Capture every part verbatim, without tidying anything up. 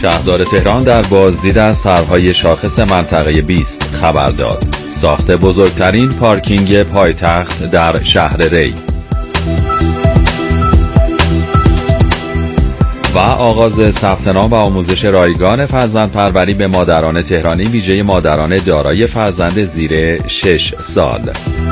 شهردار تهران در بازدید از طرح‌های شاخص منطقه بیست خبر داد. ساخت بزرگترین پارکینگ پایتخت در شهر ری و آغاز ثبت نام و آموزش رایگان فرزندپروری به مادران تهرانی ویژه مادران دارای فرزند زیر شش سال.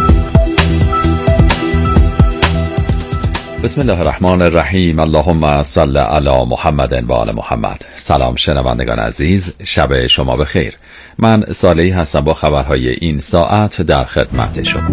بسم الله الرحمن الرحیم. اللهم صل علی محمد و آل محمد. سلام شنوندگان عزیز، شب شما بخیر. من صالحی هستم با خبرهای این ساعت در خدمت شما.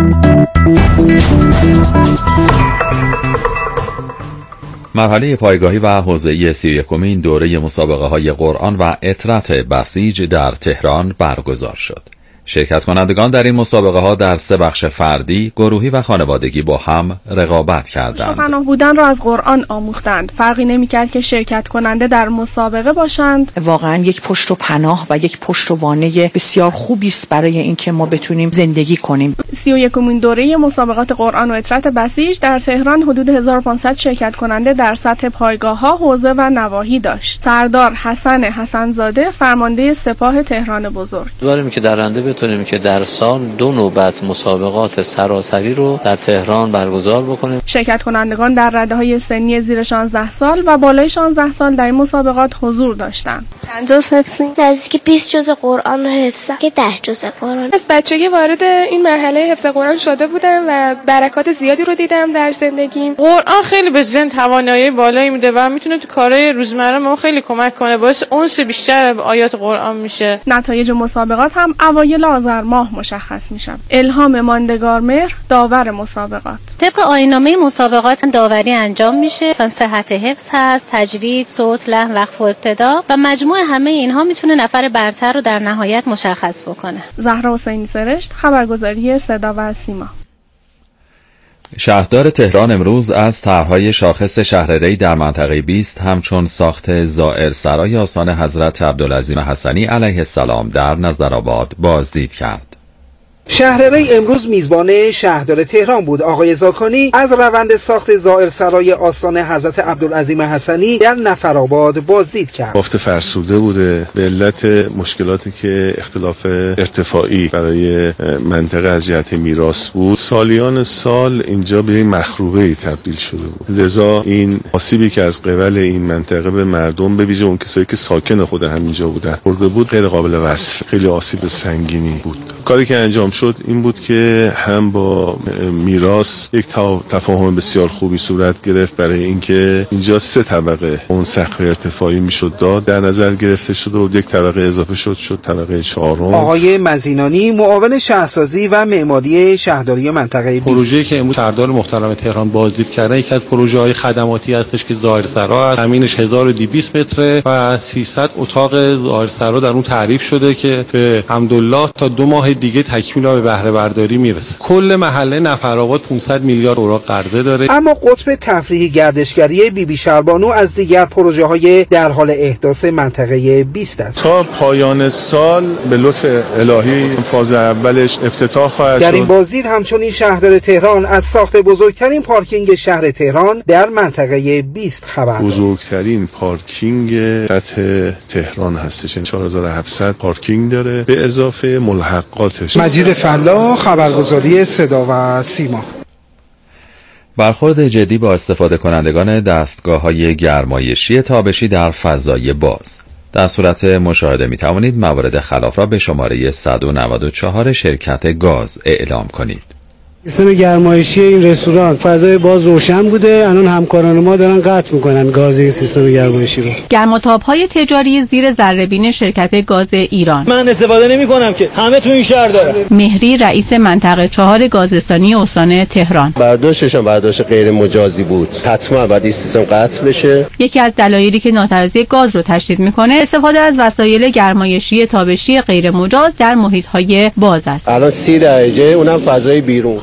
مرحله پایگاهی و حوزه‌ای سی و یکمین دوره مسابقه های قرآن و عطرت بسیج در تهران برگزار شد. شرکت کنندگان در این مسابقه ها در سه بخش فردی، گروهی و خانوادگی با هم رقابت کردند. پناه بودن را از قرآن آموختند. فرقی نمی‌کرد که شرکت کننده در مسابقه باشند. واقعا یک پشت و پناه و یک پشت و وانه بسیار خوبی است برای اینکه ما بتونیم زندگی کنیم. سی و یکمین دوره مسابقات قرآن و عطرت بسیج در تهران حدود هزار و پانصد شرکت کننده در سطح پایگاه‌ها، حوزه و نواحی داشت. سردار حسن حسن‌زاده، فرمانده سپاه تهران بزرگ، داریم که درنده بتونیم که در سال دو نوبت مسابقات سراسری رو در تهران برگزار بکنیم. شرکت کنندگان در رده سنی زیر شانزده سال و بالای شانزده سال در این مسابقات حضور داشتند. چند جز حفظی؟ نزدیک بیست جز قرآن رو حفظم که ده جز قرآن. از بچگی وارد این مرحله حفظ قرآن شده بودم و برکات زیادی رو دیدم در زندگیم. قرآن خیلی به ذهن توانایی بالایی میده و میتونه تو کارهای روزمره ما خیلی کمک کنه، باعث انس بیشتر به آیات قرآن میشه. نتایج مسابقات هم اوایل آذر ماه مشخص میشن. الهام ماندگارمهر، داور مسابقات. طبق آیین‌نامه مسابقات داوری انجام میشه. مثلا صحت حفظ هست، تجوید، صوت، لحن، وقف و ابتدا و مجموع همه اینها میتونه نفر برتر رو در نهایت مشخص بکنه. زهرا حسینی سرشت، خبرگزاری صدا و سیما. شهردار تهران امروز از طرح‌های شاخص شهر ری در منطقه بیست همچون ساخت زائرسرای آستان حضرت عبدالعظیم حسنی علیه السلام در نظرآباد بازدید کرد. شهر ری امروز میزبان شهردار تهران بود. آقای زاکانی از روند ساخت زائرسرای آستان حضرت عبدالعظیم حسنی در نفرآباد بازدید کرد. بافت فرسوده بوده به علت مشکلاتی که اختلاف ارتفاعی برای منطقه از جهت میراث بود. سالیان سال اینجا به این مخروبه‌ای تبدیل شده بود. لذا این آسیبی که از قبل این منطقه به مردم، به ویژه اون کسایی که ساکن خود همینجا بودن، خورده بود، غیر قابل وصف. خیلی آسیب سنگینی بود. کاری که انجام شد این بود که هم با میراث یک تفاهم بسیار خوبی صورت گرفت برای اینکه اینجا سه طبقه اون سقف ارتفاعی میشد داد در نظر گرفته شد و یک طبقه اضافه شد شد طبقه چهارم. آقای مزینانی، معاون شهرسازی و معماری شهرداری منطقه بیست، پروژه‌ای که امروز شهردار محترم تهران بازدید کرده یکی از پروژه‌های خدماتی هستش که زائرسرا است. زمینش هزار و دویست متره و سیصد اتاق زائرسرا در اون تعریف شده که به حمدالله تا دو ماه دیگه تکمیل به بهره برداری میرسه. کل محله نفرآباد پانصد میلیارد اوراق قرضه داره. اما قطب تفریحی گردشگری بی بی شربانو از دیگر پروژه های در حال احداث منطقه بیست است. تا پایان سال به لطف الهی فاز اولش افتتاح خواهد شد. در این بازدید همچنین شهردار تهران از ساخت بزرگترین پارکینگ شهر تهران در منطقه بیست خبر داد. بزرگترین پارکینگ سطح تهران هستش. چهار هزار و هفتصد پارکینگ داره به اضافه ملحقاتش. مجید فلا، خبرگزاری صدا و سیما. برخورد جدی با استفاده کنندگان دستگاه‌های گرمایشی تابشی در فضای باز. در صورت مشاهده می توانید موارد خلاف را به شماره صد و نود و چهار شرکت گاز اعلام کنید. سیستم گرمایشی این رستوران فضای باز روشن بوده، الان همکاران ما دارن قطع میکنن گاز این سیستم گرمایشی رو. گرماتاب‌های تجاری زیر ذره‌بین شرکت گاز ایران. من استفاده نمی‌کنم که همه تو این شهر دارن. مهری رئیس منطقه چهار گازستانی استان تهران. برداشتشون برداشت غیر مجازی بود. حتما باید این سیستم قطع بشه. یکی از دلایلی که ناتوانی گاز رو تشدید میکنه استفاده از وسایل گرمایشی تابشی غیر مجاز در محیط‌های باز است. الان سی درجه اونم فضای بیرون.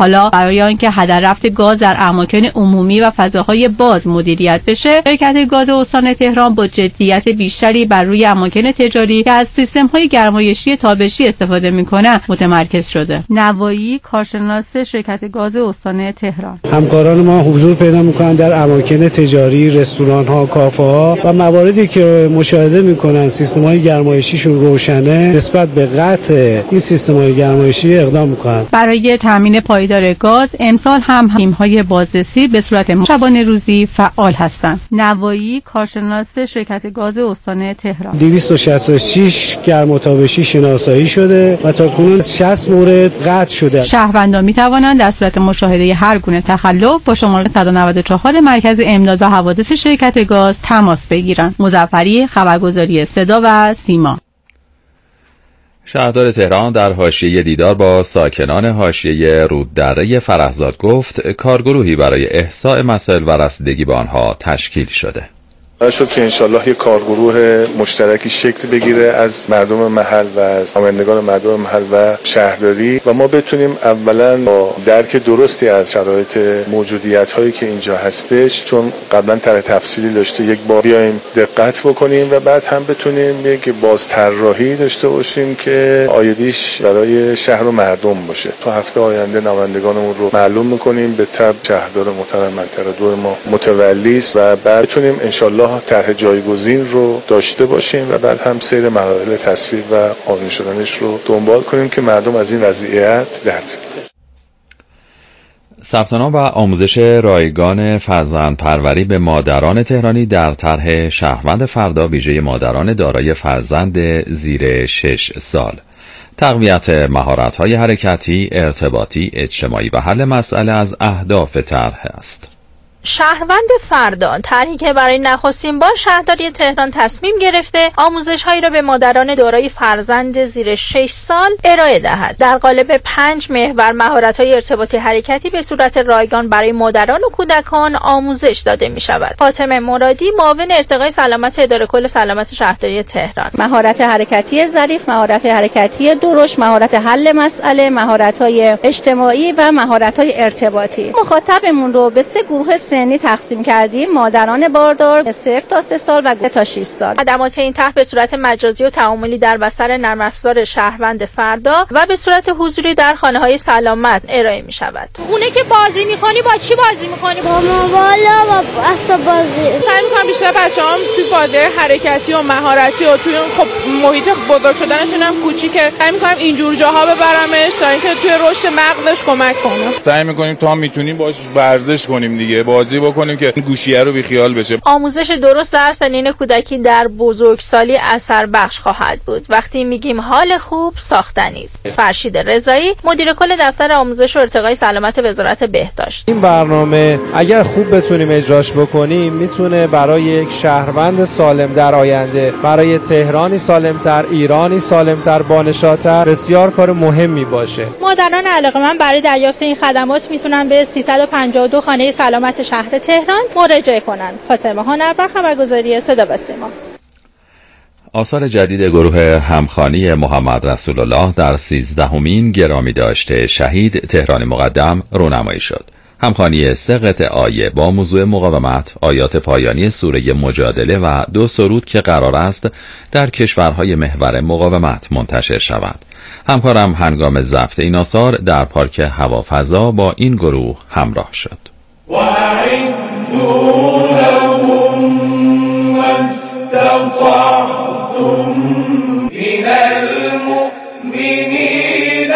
حالا برای آنکه هدر رفت گاز در اماکن عمومی و فضاهای باز مدیریت بشه، شرکت گاز استان تهران با جدیت بیشتری بر روی اماکن تجاری که از سیستم‌های گرمایشی تابشی استفاده می‌کنند متمرکز شده. نوایی، کارشناس شرکت گاز استان تهران: همکاران ما حضور پیدا می‌کنند در اماکن تجاری، رستوران‌ها، کافه‌ها و مواردی که مشاهده می‌کنند سیستم‌های گرمایشیشون روشنه، نسبت به قطع این سیستم‌های گرمایشی اقدام می‌کنند. برای تامین پایدار گاز امسال هم تیم‌های بازرسی به صورت شبانه روزی فعال هستند. نوایی، کارشناس شرکت گاز استان تهران: دویست و شصت و شش گرم و تابشی شناسایی شده و تا کنون شصت مورد قطع شده. شهروندان می‌توانند در صورت مشاهده هر گونه تخلف با شماره صد و نود و چهار مرکز امداد و حوادث شرکت گاز تماس بگیرند. مظفری، خبرگزاری صدا و سیما. شهردار تهران در حاشیه دیدار با ساکنان حاشیه روددره فرهزاد گفت کارگروهی برای احصاء مسائل و رسیدگی به آنها تشکیل شده. قرار شد که انشالله یک کارگروه مشترکی شکل بگیره از مردم محل و از نمایندگان مردم محل و شهرداری و ما بتونیم اولا با درک درستی از شرایط موجودیت هایی که اینجا هستش، چون قبلا طرح تفصیلی داشته، یک بار بیایم دقت بکنیم و بعد هم بتونیم یک باز طراحی داشته باشیم که آیدیش برای شهر و مردم باشه. تا هفته آینده نمایندگانمون رو معلوم میکنیم، به تبع شهردار محترم منطقه دو ما متولی است و بعد بتونیم انشالله طرح جایگزین رو داشته باشیم و بعد هم سیر مراحل تصویب و قانونی شدنش رو دنبال کنیم که مردم از این وضعیت در بیان. ثبت نام و آموزش رایگان فرزندپروری به مادران تهرانی در طرح شهروند فردا ویژه مادران دارای فرزند زیر شش سال. تقویت مهارت‌های حرکتی، ارتباطی، اجتماعی و حل مسئله از اهداف طرح است. شهروند فردا طرحی که برای نخستین بار شهرداری تهران تصمیم گرفته آموزش‌هایی را به مادران دارای فرزند زیر شش سال ارائه دهد. در قالب پنج محور مهارت‌های ارتباطی حرکتی به صورت رایگان برای مادران و کودکان آموزش داده می‌شود. فاطمه مرادی، معاون ارتقای سلامت اداره کل سلامت شهرداری تهران: مهارت حرکتی ظریف، مهارت حرکتی درشت، مهارت حل مسئله، مهارت‌های اجتماعی و مهارت‌های ارتباطی. مخاطبمون رو به سه گروه سنی تقسیم کردیم: مادران باردار، صفر تا سه سال و تا شش سال. خدمات این طرح به صورت مجازی و تعاملی در بستر نرم افزار شهروند فردا و به صورت حضوری در خانه‌های سلامت ارائه می‌شود. خونه که بازی می‌کنی با چی بازی می‌کنی؟ با موبایل و اسباب بازی. سعی می‌کنم بیشتر بچه‌هام توی بازی حرکتی و مهارتی و توی خب محیط بزرگ شدنشون هم کوچیکه، سعی می‌کنم این جور جاها ببرمش تا اینکه توی رشد مغزش کمک کنه. سعی می‌کنیم تا میتونیم باهاش ورزش کنیم دیگه، بازی بکنیم که گوشیه رو بیخیال بشه. آموزش درست در سنین کودکی در بزرگسالی اثر بخش خواهد بود. وقتی میگیم حال خوب ساختنی است. فرشید رضایی، مدیر کل دفتر آموزش و ارتقای سلامت وزارت بهداشت: این برنامه اگر خوب بتونیم اجراش بکنیم میتونه برای یک شهروند سالم در آینده، برای تهرانی سالمتر، ایرانی سالمتر، بانشاتر بسیار کار مهمی باشه. مادران علاقه‌مند برای دریافت این خدمات میتونن به سیصد و پنجاه و دو خانه سلامت شهر تهران مراجعه کنند. فاطمه هنربر، خبرگزاری صدا و سیما. آثار جدید گروه همخوانی محمد رسول الله در سیزدهمین گرامی داشته شهید تهران مقدم رونمایی شد. همخوانی سه قطعه آیه با موضوع مقاومت، آیات پایانی سوره مجادله و دو سرود که قرار است در کشورهای محور مقاومت منتشر شود. همکارم هنگام ضبط این آثار در پارک هوافضا با این گروه همراه شد. وَأَعِدُّوا لَهُم مَّا اسْتَطَعْتُم مِّنَ الْمُؤْمِنِينَ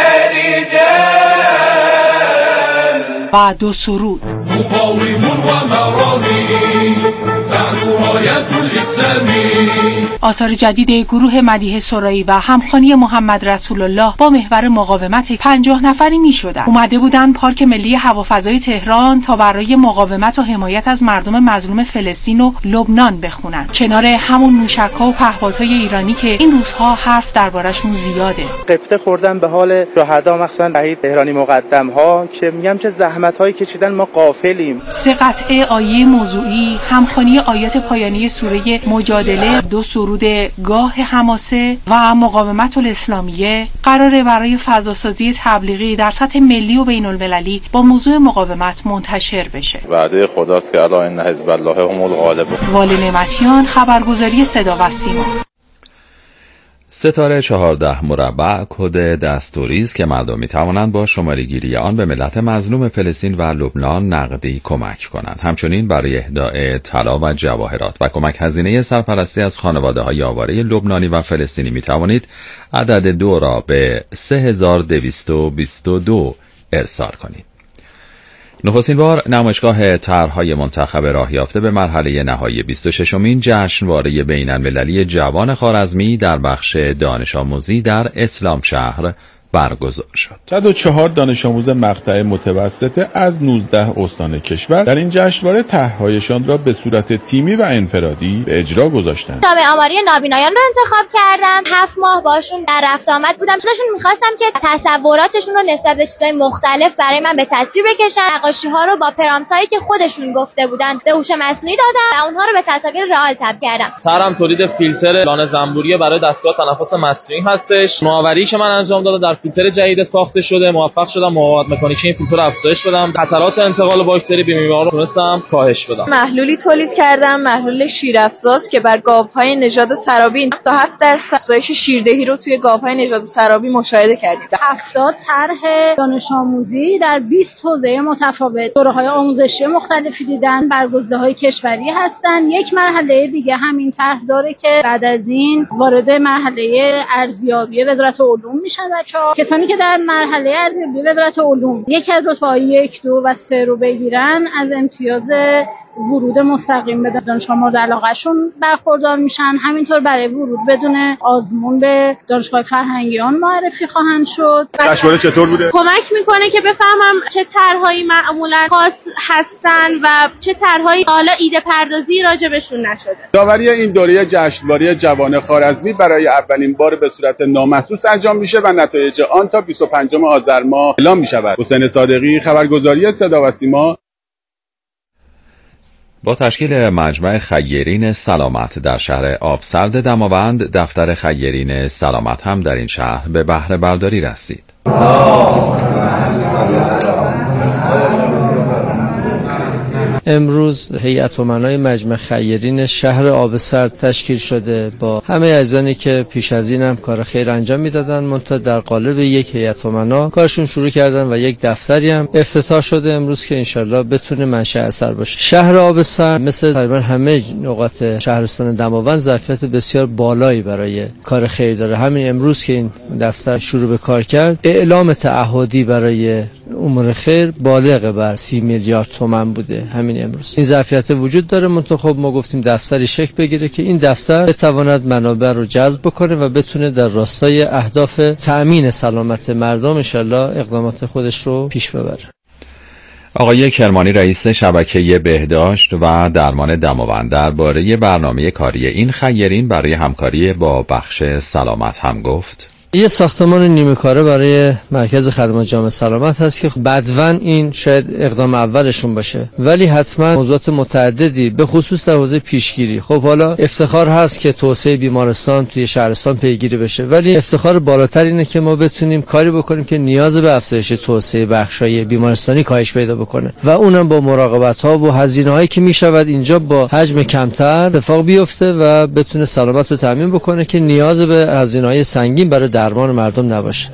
رِجَالًا. و دو سرود. مقاوم و مرامی تعنو رایت الاسلامی. آثار جدید گروه مدیح سرایی و همخوانی محمد رسول الله با محور مقاومت پنجاه نفری می شدند. اومده بودن پارک ملی هوافضای تهران تا برای مقاومت و حمایت از مردم مظلوم فلسطین و لبنان بخونن، کنار همون موشک‌ها و پهپادهای ایرانی که این روزها حرف دربارشون زیاده. قبطه خوردن به حال شهدا، مخصوصا شهید تهرانی مقدم ها، که میگم چه زحمت زحمت‌هایی که چیدن ما غافلیم. سه قطعه آیه موضوعی، همخوانی آیات پایانی سوره مجادله، دو سرود گاه حماسه و مقاومت الاسلامیه قراره برای فضاسازی تبلیغی در سطح ملی و بین المللی با موضوع مقاومت منتشر بشه. وعده خداست که الا ان حزب الله هم الغالبون. والی نعمتیان، خبرگزاری صدا و سیما. ستاره چهارده مربع کد دستوری است که مردم می توانند با شماره گیری آن به ملت مظلوم فلسطین و لبنان نقدی کمک کنند. همچنین برای اهداء طلا و جواهرات و کمک هزینه سرپرستی از خانواده‌های آواره لبنانی و فلسطینی می توانید عدد دو را به سه هزار و دویست و بیست و دو ارسال کنید. نخستین بار نمایشگاه طرح‌های منتخب راه یافته به مرحله نهایی بیست و ششمین جشنواره بین‌المللی جوان خوارزمی در بخش دانش آموزی در اسلام شهر برگزار شد. صد و چهار دانش آموز مقطع متوسطه از نوزده استان کشور در این جشنواره طرح‌هایشان را به صورت تیمی و انفرادی به اجرا گذاشتند. جامعه آماری نابینایان رو انتخاب کردم. هفت ماه باشون در رفت آمد بودم. ازشون می‌خواستم که تصوراتشون رو نسبت به چیزای مختلف برای من به تصویر بکشن. نقاشی‌ها رو با پرامپتایی که خودشون گفته بودن به هوش مصنوعی دادم و اونها رو به تصاویر رئال تبدیل کردم. طرحم تولید فیلتر لانه زنبوری برای دستگاه تنفس مصنوعی هستش. نوآوری که من انجام دادم در فیلتر جدید ساخته شده، موفق شدم مقاومت مکانیکی این فیلتر افزایش بدم، خطرات انتقال باکتری به بیماران رو تونستم کاهش بدم. محلولی تولید کردم، محلول شیرافزاست که بر گاوهای نژاد سرابی تا هفت درصد افزایش شیردهی رو توی گاوهای نژاد سرابی مشاهده کردیم. هفتاد طرح دانش آموزی در بیست حوزه متفاوت دوره‌های آموزشی مختلفی دیدن، برگزیده‌های کشوری هستن. یک مرحله دیگه همین طرح داره که بعد از این وارد مرحله ارزیابی وزارت علوم میشن بچه‌ها. کسانی که در مرحله ارزیابی وزارت علوم یکی از رتبه‌های یک، دو و سه رو بگیرن از امتیاز ورود مستقیم به دانشگاه مورد علاقه‌شون برخوردار میشن. همینطور برای ورود بدون آزمون به دانشگاه فرهنگیان معرفی خواهند شد. جشنواره چطور بوده؟ کمک میکنه که بفهمم چه طرح‌هایی معمولاً خاص هستن و چه طرح‌هایی حالا ایده پردازی راجبشون نشده. داوری این دوره جشنواره جوان خوارزمی برای اولین بار به صورت نامحسوس انجام میشه و نتایج آن تا بیست و پنجم آذر ماه اعلام میشود. حسین صادقی، خبرگزاری صدا و سیما. با تشکیل مجمع خیرین سلامت در شهر آبسرد دماوند، دفتر خیرین سلامت هم در این شهر به بهره برداری رسید. امروز هیئت امنای مجمع خیرین شهر آبسرد تشکیل شده با همه عزیزانی که پیش از این هم کار خیر انجام میدادن، منتها در قالب یک هیئت امنا کارشون شروع کردن و یک دفتری هم افتتاح شده امروز که انشالله بتونه منشأ اثر باشه. شهر آبسرد مثل تقریبا همه نقاط شهرستان دماوند ظرفیت بسیار بالایی برای کار خیر داره. همین امروز که این دفتر شروع به کار کرد، اعلام تعهدی برای امور خیر بالغ بر سی میلیارد تومان بوده. همین امروز این ظرفیت وجود داره، منتها خب ما گفتیم دفتری شکل بگیره که این دفتر بتواند منابع رو جذب بکنه و بتونه در راستای اهداف تأمین سلامت مردم انشالله اقدامات خودش رو پیش ببره. آقای کرمانی رئیس شبکه بهداشت و درمان دماوند درباره برنامه کاری این خیرین برای همکاری با بخش سلامت هم گفت: یه ساختمان نیمه کاره برای مرکز خدمات جامعه سلامت هست که بدون این شاید اقدام اولشون باشه، ولی حتما موضوعات متعددی به خصوص در حوزه پیشگیری. خب حالا افتخار هست که توسعه بیمارستان توی شهرستان پیگیری بشه، ولی افتخار بالاتر اینه که ما بتونیم کاری بکنیم که نیاز به افزایش توسعه بخشای بیمارستانی کاهش پیدا بکنه و اونم با مراقبت ها و هزینه هایی که میشود اینجا با حجم کمتر اتفاق بیفته و بتونه سلامت رو تضمین بکنه که نیاز به هزینه های سنگین برای درمان مردم نباشه.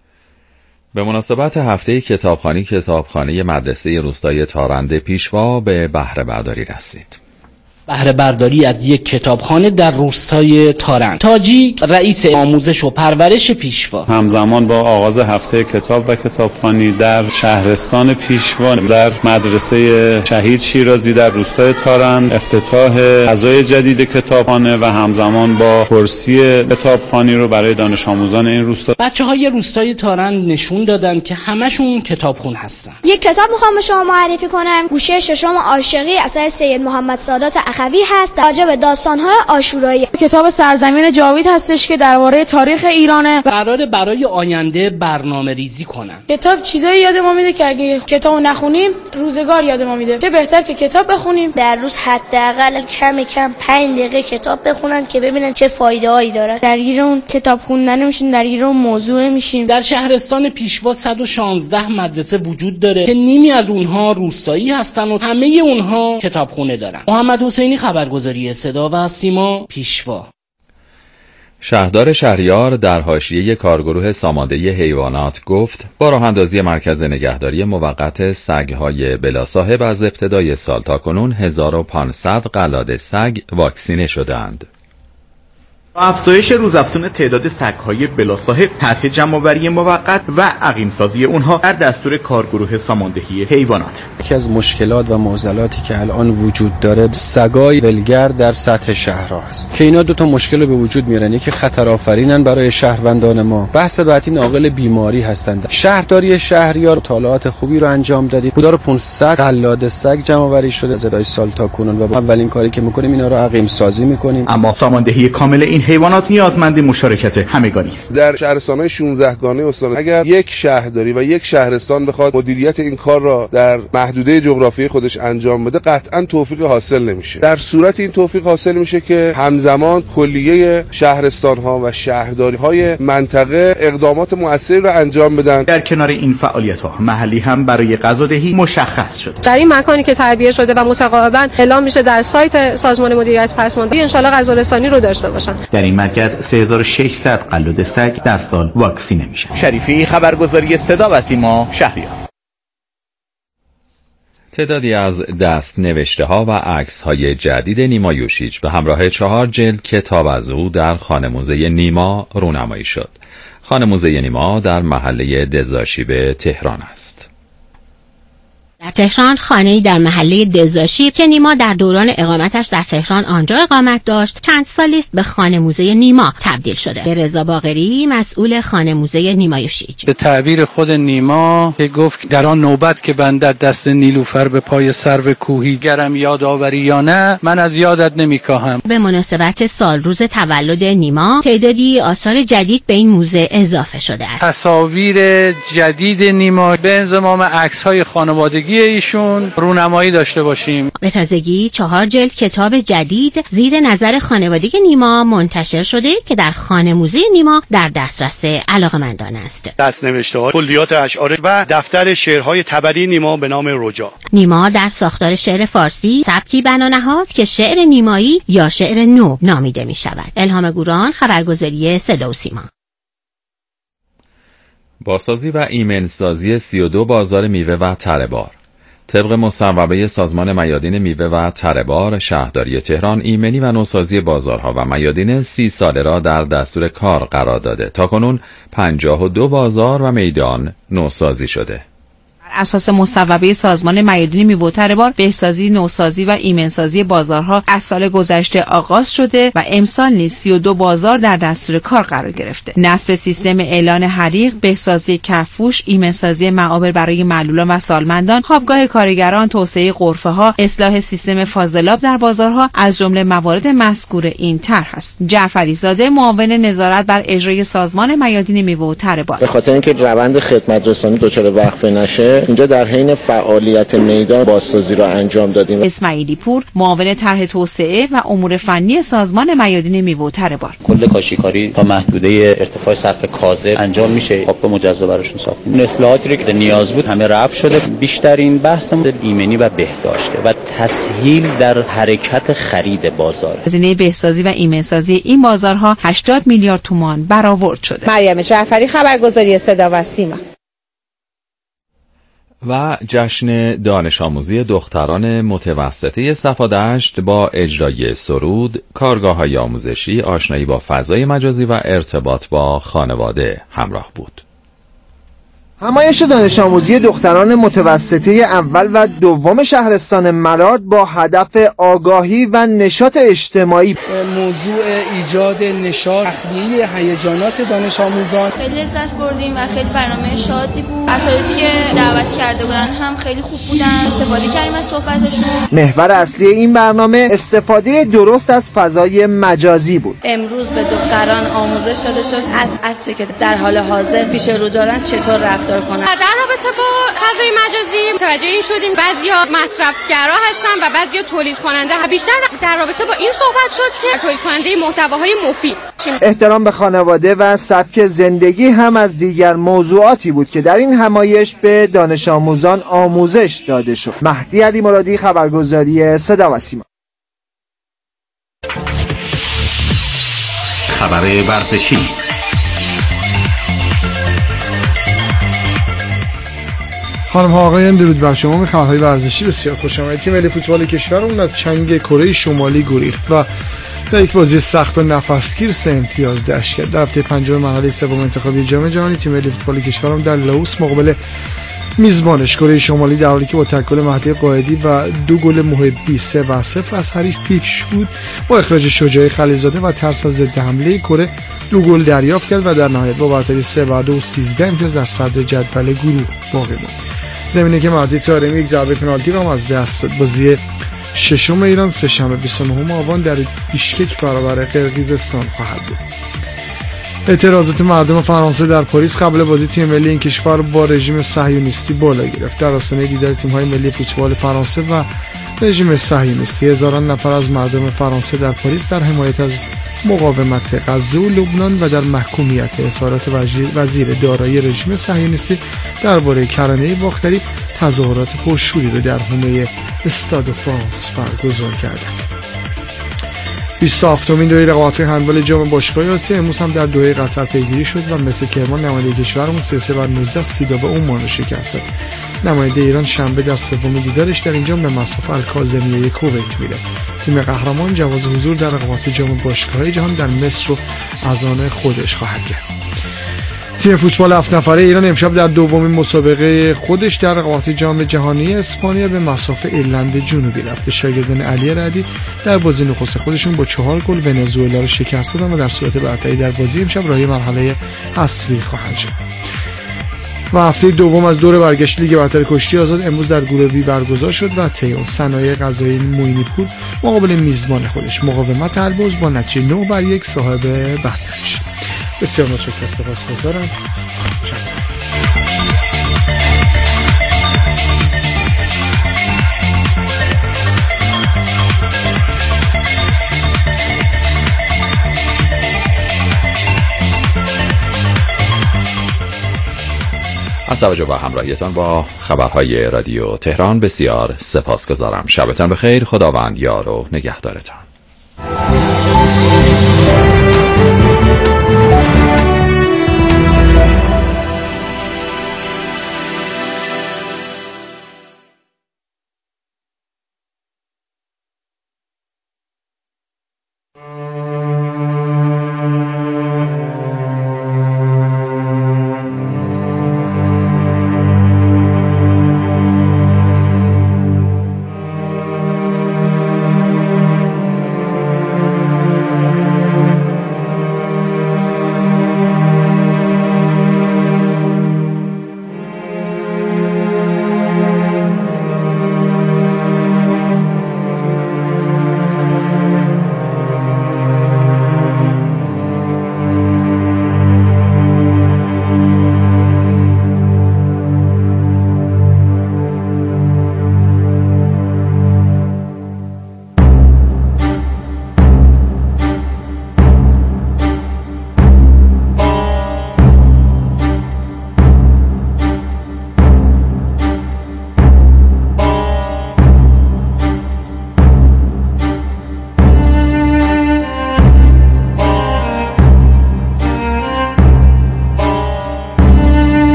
به مناسبت هفته کتابخوانی، کتابخانه مدرسه روستای تارند پیشوا به بهره برداری رسید. بهره برداری از یک کتابخانه در روستای تارند. تاجیک رئیس آموزش و پرورش پیشوا همزمان با آغاز هفته کتاب و کتابخوانی در شهرستان پیشوا در مدرسه شهید شیرازی در روستای تارند افتتاح فضای جدید کتابخانه و همزمان با کرسی کتابخوانی رو برای دانش آموزان این روستا. بچه‌های روستای تارند نشون دادن که همشون کتابخون هستن. یک کتاب میخوام به شما معرفی کنم، گوشه ششم عاشقی اثر سید محمد سادات سخوی هست راجع به داستان‌های عاشورایی. کتاب سرزمین جاوید هستش که درباره تاریخ ایرانه. قراره برای آینده برنامه ریزی کنن. کتاب چیزایی یاد ما میده که اگه کتابو نخونیم روزگار یاد ما میده. چه بهتر که کتاب بخونیم. در روز حداقل کم کم پنج دقیقه کتاب بخونن که ببینن چه فایده‌هایی داره. درگیر اون کتاب خوندن میشیم، درگیر اون موضوع میشیم. در شهرستان پیشوا صد و شانزده مدرسه وجود داره که نیمی از اونها روستایی هستن و همه اونها کتابخونه دارن. محمد حسینی، خبرگزاری صدا و سیما، پیشوا. شهردار شهریار در حاشیه کارگروه سامانده حیوانات گفت با راه اندازی مرکز نگهداری موقت سگ‌های بلا صاحب از ابتدای سال تا کنون هزار و پانصد قلاده سگ واکسینه شدند. افزایش روزافزون تعداد سگ‌های بلا صاحب، طرح جمع‌آوری موقت و عقیم‌سازی اونها در دستور کارگروه ساماندهی حیوانات. یکی از مشکلات و معضلاتی که الان وجود داره سگای ولگر در سطح شهرها است که اینا دو تا مشکل رو به وجود میارن. یکی خطر آفرینن برای شهروندان ما، بحث بعدی ناقل بیماری هستند. شهرداری شهریار مطالعات خوبی رو انجام دادید. حدود پانصد قلاده سگ جمع‌آوری شده از ابتدای سال تا کنون و اولین کاری که می‌کنیم اینا رو عقیم‌سازی می‌کنیم. اما ساماندهی کامل این حیوانات نیازمند مشارکت همگانی است. در شهرستان‌های شانزده گانه استان اگر یک شهرداری و یک شهرستان بخواد مدیریت این کار را در محدوده جغرافیایی خودش انجام بده قطعاً توفیق حاصل نمیشه. در صورت این توفیق حاصل میشه که همزمان کلیه شهرستان‌ها و شهرداری‌های منطقه اقدامات مؤثری را انجام بدن. در کنار این فعالیت‌ها محلی هم برای غذادهی مشخص شده. در این مکانی که تعبیه شده و متقابلا اعلام میشه در سایت سازمان مدیریت پسماندگی ان شاءالله غذارسانی رو داشته باشن. در این مرکز سه هزار و ششصد قلاده سگ در سال واکسینه میشن. شریفی، خبرگزاری صدا و سیما، شهریار. تعدادی از دست نوشته ها و عکس های جدید نیما یوشیج به همراه چهار جلد کتاب از او در خانه موزه نیما رونمایی شد. خانه موزه نیما در محله دزاشیب تهران است. در تهران خانه‌ای در محله دزاشیب که نیما در دوران اقامتش در تهران آنجا اقامت داشت چند سالی است به خانه موزه نیما تبدیل شده. به رضا باقری، مسئول خانه موزه نیما یوشیج، به تعبیر خود نیما که گفت در آن نوبت که بندد دست نیلوفر به پای سرو کوهی گرم یاد آوری یا نه من از یادت نمیکاهم. به مناسبت سال روز تولد نیما تعدادی آثار جدید به این موزه اضافه شده است. تصاویر جدید نیما به انضمام عکس‌های خانوادگی ایشون رونمایی داشته باشیم. به تازگی چهار جلد کتاب جدید زیر نظر خانواده نیما منتشر شده که در خانه موزه نیما در دسترس علاقه‌مندان است. دست‌نوشته‌ها، کلیات اشعار و دفتر شعرهای تبری نیما به نام رجا. نیما در ساختار شعر فارسی سبکی بنا نهاد که شعر نیمایی یا شعر نو نامیده می شود. الهام گوران، خبرگزاری صدا و سیما. بازسازی و ایمن‌سازی سی و دو بازار میوه و تره بار. طبق مصوبه سازمان میادین میوه و تره بار شهرداری تهران ایمنی و نوسازی بازارها و میادین سی ساله را در دستور کار قرار داده. تاکنون پنجاه و دو بازار و میدان نوسازی شده. اساس مصوبه سازمان میادین میوه و تره بار بهسازی، نوسازی و ایمنسازی بازارها از سال گذشته آغاز شده و امسال نیز سی و دو بازار در دستور کار قرار گرفته. نصب سیستم اعلان حریق، بهسازی کفوش، ایمنسازی معابر برای معلولان و سالمندان، خوابگاه کارگران، توسعه غرفه‌ها، اصلاح سیستم فاضلاب در بازارها از جمله موارد مذکور این طرح است. جعفری زاده، معاون نظارت بر اجرای سازمان میادین میوه و تره بار: به خاطر اینکه روند خدمت رسانی دچار وقفه نشه اینجا در حین فعالیت میدان بازسازی را انجام دادیم. اسماعیلی پور، معاون طرح توسعه و امور فنی سازمان میادین میوه و تره بار: کل کاشیکاری تا محدوده ارتفاع سقف کاذب انجام میشه، خب مجزا براشون ساختیم. اصلاحاتی که نیاز بود همه رفع شده. بیشترین بحثمون ایمنی و بهداشته و تسهیل در حرکت خرید بازار. هزینه بهسازی و ایمنسازی این بازارها هشتاد میلیارد تومان برآورد شده. مریم جعفری، خبرگزاری صدا و سیما. و جشن دانش آموزی دختران متوسطه صفادشت با اجرای سرود، کارگاه‌های آموزشی، آشنایی با فضای مجازی و ارتباط با خانواده همراه بود. همایش دانش آموزی دختران متوسطه اول و دوم شهرستان مراد با هدف آگاهی و نشاط اجتماعی موضوع ایجاد نشاط تخلیه هیجانات دانش آموزان خیلی لذت بردیم و خیلی برنامه شادی بود. اساتیدی که دعوت کرده بودن هم خیلی خوب بودن، استفاده کردیم از صحبتشون. محور اصلی این برنامه استفاده درست از فضای مجازی بود. امروز به دختران آموزش داده شد از عصری که در حال حاضر پیش رو دارن چطور رفتار کنن. در رابطه با فضای مجازی متوجه این شدیم بعضیا مصرفگرا هستن و بعضیا تولید کننده. بیشتر در رابطه با این صحبت شد که تولید کننده محتواهای مفید. احترام به خانواده و سبک زندگی هم از دیگر موضوعاتی بود که در این همایش به دانش آموزان آموزش داده شد. مهدی علی مرادی، خبرگزاری صدا و سیما. خبر ورزشی. خانم ها آقایان، درود بر شما. خبرهای ورزشی بسیار خوش آمدید. تیم ملی فوتبال کشورمون از چنگ کره شمالی گریخت و در یک بازی سخت و نفسگیر سه امتیاز دست کرد. در هفته پنجم مرحله سوم انتخابی جام جهانی تیم ملی فوتبال کشورم در لاوس مقابل میزبانش کره شمالی در حالی که با تک گل مهدی قائدی و دو گل محبی سه و صفر از حریف پیش بود، با اخراج شجاع خلیلزاده و ترس از ضد حمله کره دو گل دریافت کرد و در نهایت با برتری سه و دو و سیزده امتیاز در صدر جدول گروه باقی ماند. زمینه که مهدی طارمی یک ضربه پنالتی را از دست داد. بازی ششم ایران سه‌شنبه بیست و نهم آبان در بیشکک برابر قرقیزستان خواهد بود. اعتراضات مردم فرانسه در پاریس قبل بازی تیم ملی این کشور با رژیم صهیونیستی بالا گرفت. در آستانه دیدار تیم‌های ملی فوتبال فرانسه و رژیم صهیونیستی، هزاران نفر از مردم فرانسه در پاریس در حمایت از مقاومت غزه و لبنان و در محکومیت اظهارات وزیر دارایی رژیم صهیونیستی درباره کرانه باختری تظاهرات پرشوری را در حومه استاد فرانس برگزار کردند. بیست و هفتمین دوره رقابت‌های هندبال جام باشگاه‌های آسیا امروز هم در دوحه قطر پیگیری شد و مثل کرمان نماینده کشورمون سه سه بر نوزده سیدا به عمان را شکست داد. نماینده ایران شنبه در سومین دیدارش در اینجا به مصاف الکاظمیه کویت میره. تیم قهرمان جواز حضور در رقابت جام باشگاه‌های جهان در مصر رو از آن خودش خواهد کرد. تیم فوتبال هفت نفره ایران امشب در دومین مسابقه خودش در رقابت جام جهانی اسپانیا به مصاف ایرلند جنوبی رفت. شاگردان علی رعدی در بازی نخست خودشون با چهار گل ونزوئلا رو شکست دادن و در صورت برتری در بازی امشب راهی مرحله حذفی خواهند شد. و هفته دوم از دور برگشت لیگ برتر کشتی آزاد امروز در گروه بی برگزار شد و تیون صنایع غذایی موینی پور مقابل میزبان خودش مقاومت البرز با نتیجه نه بر یک صاحب برتری شد. بسیار متشکرم، سپاسگزارم. از توجه و همراهیتان با خبرهای رادیو تهران بسیار سپاسگزارم. شبتان بخیر. خداوند یار و نگهدارتان.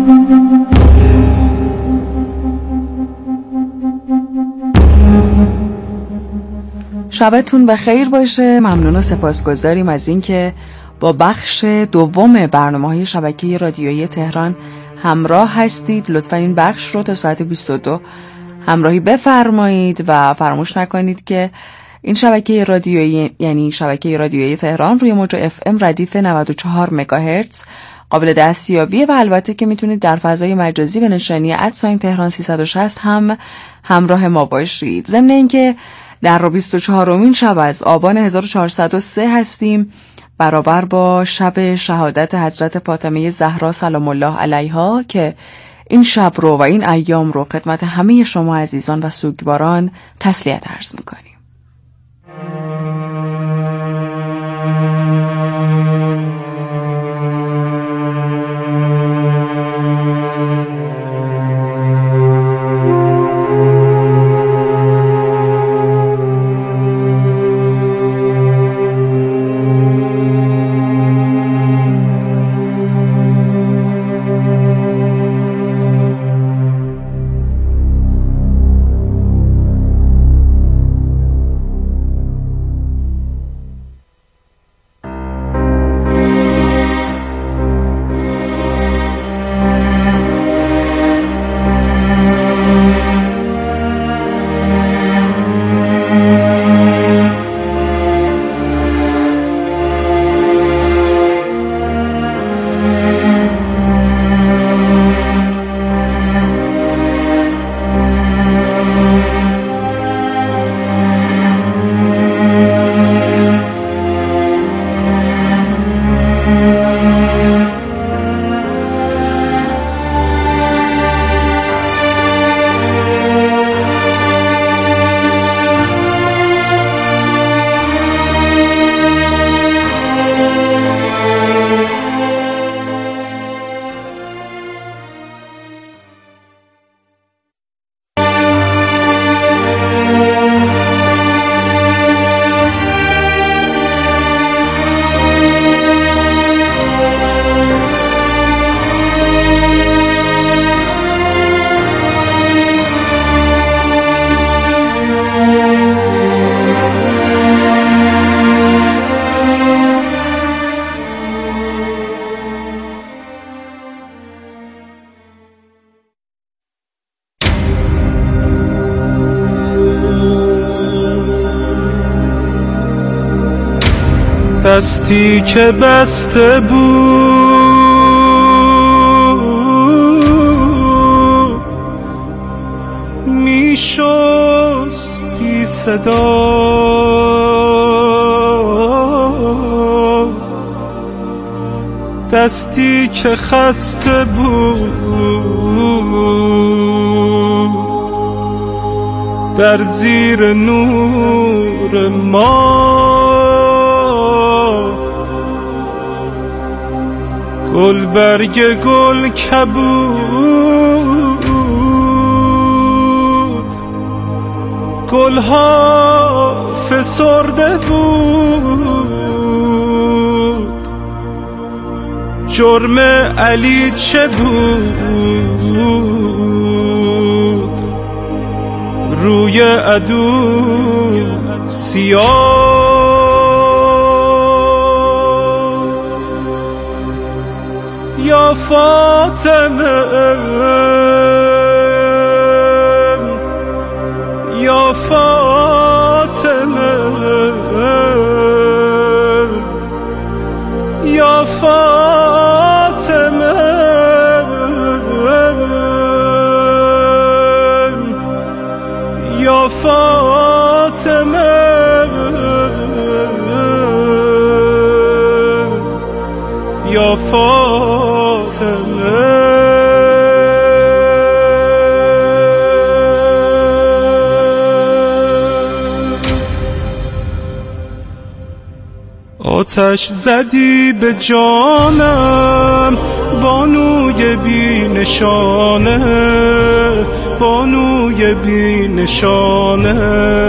شبتون بخیر باشه. ممنون و سپاسگزاریم از این که با بخش دوم برنامه‌های شبکه رادیویی تهران همراه هستید. لطفاً این بخش رو تا ساعت بیست و دو همراهی بفرمایید و فراموش نکنید که این شبکه رادیویی یعنی شبکه رادیویی تهران روی موج اف ام ردیف نود و چهار مگاهرتز قابل دستیابیه و البته که میتونید در فضای مجازی به نشانی ادساین تهران سیصد و شصت هم همراه ما باشید. ضمن اینکه در بیست و چهارمین شب از آبان هزار و چهارصد و سه هستیم، برابر با شب شهادت حضرت فاطمه زهرا سلام الله علیها که این شب رو و این ایام رو خدمت همه شما عزیزان و سوگواران تسلیت عرض میکنیم. دستی که بسته بود میشست بی صدا، دستی که خسته بود در زیر نور ما، گل برگ گل کبود، گل ها فسرده بود، جرم علی چه بود، روی عدو سیاه. یا فاطمه یا فاطمه یا فاطمه یا فاطمه یا فاطمه. آتش زدی به جانم بانوی بی نشانه، بانوی بی نشانه،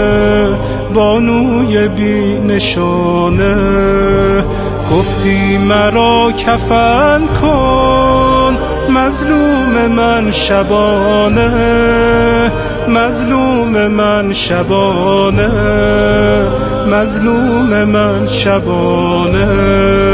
بانوی بی نشانه. گفتی مرا کفن کن من مظلوم من شبانه، مظلوم من شبانه، مظلوم من شبانه.